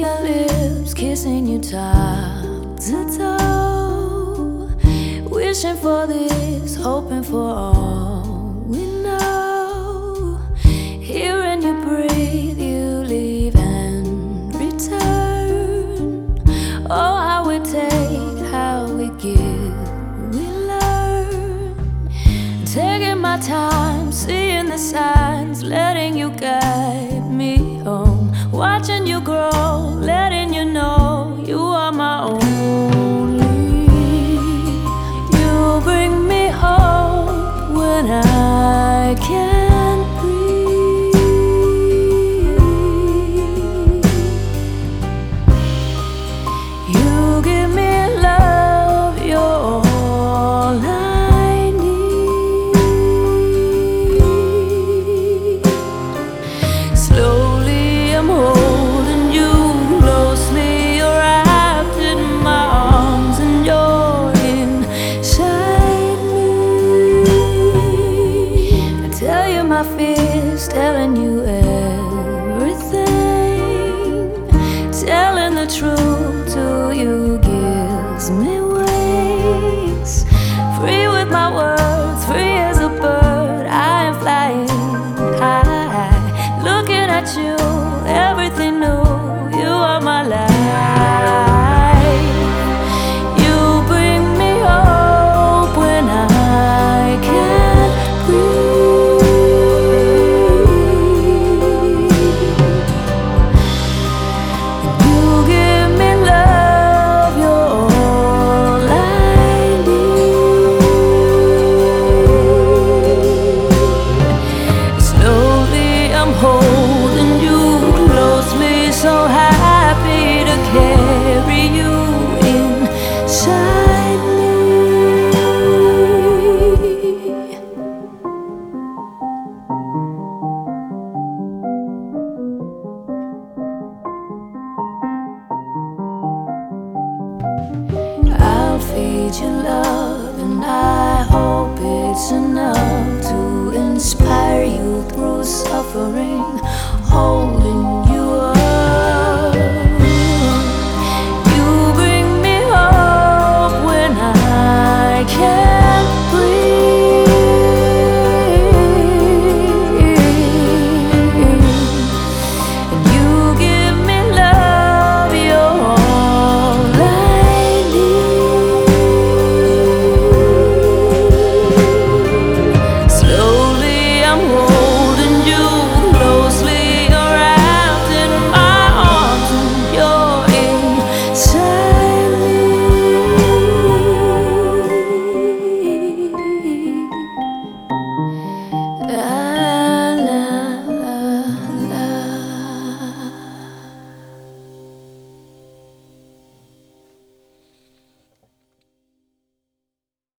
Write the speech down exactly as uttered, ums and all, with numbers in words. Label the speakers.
Speaker 1: your lips, kissing you top to toe, wishing for this, hoping for all we know. Hearing you breathe, you leave and return. Oh, how we take, how we give, we learn. Taking my time, seeing the signs, letting you guide me home. Watching you grow, letting you know you are my only. You bring me hope when I can't breathe. You give me love, you're all I need. Slowly I'm holding you closely, you're wrapped in my arms and you're inside me. I tell you my fears, telling you everything. Telling the truth to you gives me wings. Free with my words, free as a bird, I am flying high. Looking at you, everything new, you are my life. You bring me hope when I can't breathe. You give me love, you're all I need. Slowly I'm holding you closely, so happy to carry you inside me. I'll feed you love, and I hope it's enough to inspire you through suffering. Hold